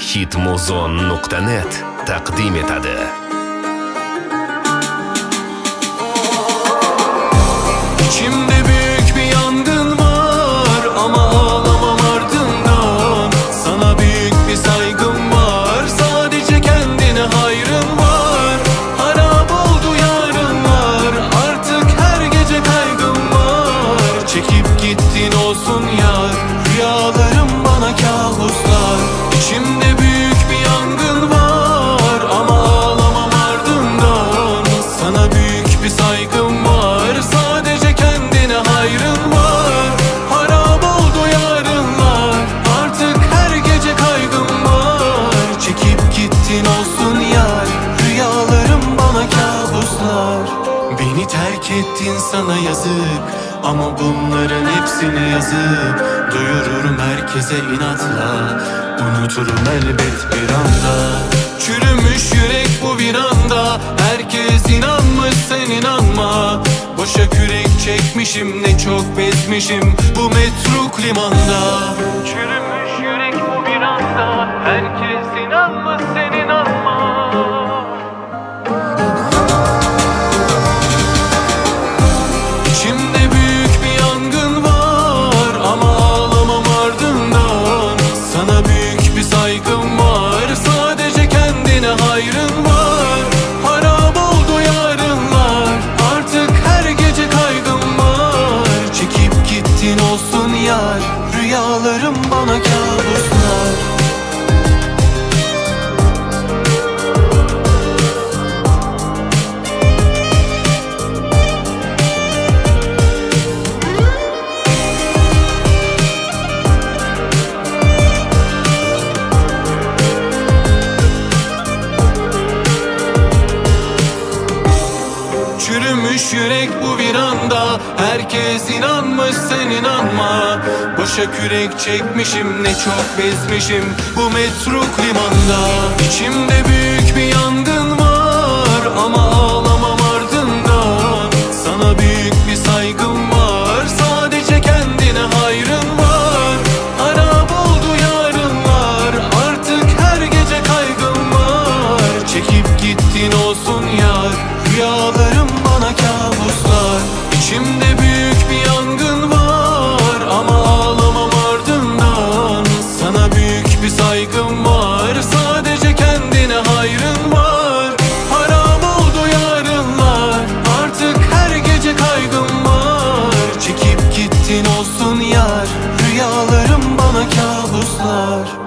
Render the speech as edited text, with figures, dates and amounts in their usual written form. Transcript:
Hitmuzon.net taqdim etadi. İçimde büyük bir yangın var ama ağlamam ardından. Sana büyük bir saygım var, sadece kendine hayrın var. Harap oldu yarınlar, artık her gece kaygım var. Çekip gittin olsun yar, rüyalarım bana kabuslar. İçimde büyük bir yangın var ama ağlamam ardından. Sana büyük bir saygım var, sadece kendine hayrın var. Harap oldu yarınlar, artık her gece kaygım var. Çekip gittin olsun yar, rüyalarım bana kabuslar. Beni terk ettin, sana yazık, ama bunların hepsini yazıp duyururum herkese inatla. Unuturum elbet bir anda. Çürümüş yürek bu bir anda. Herkes inanmış, sen inanma. Boşa kürek çekmişim, ne çok bezmişim bu metruk limanda. Çürümüş yürek bu bir anda. Herkes inanmış, sen inanma. İçimde büyük bir yangın var ama ağlamam ardından. Sana büyük bir saygım var, sadece kendine hayrın var. Harap oldu yarınlar, artık her gece kaygım var. Çekip gittin olsun yar, rüyalarım bana kabuslar. Çürümüş yürek bu bir anda. Herkes inanmış, sen inanma. Boşa kürek çekmişim, ne çok bezmişim bu metruk limanda. İçimde büyük bir yangın var ama ağlamam ardından. Sana büyük bir saygım var, sadece kendine hayrın var. Harap oldu yarınlar, artık her gece kaygım var. Çekip gittin olsun yar, rüyalarım bana kabuslar. İçimde büyük bir yangın var ama ağlamam ardından. Sana büyük bir saygım var, sadece kendine hayrın var. Harap oldu yarınlar, artık her gece kaygım var. Çekip gittin olsun yar, rüyalarım bana kabuslar.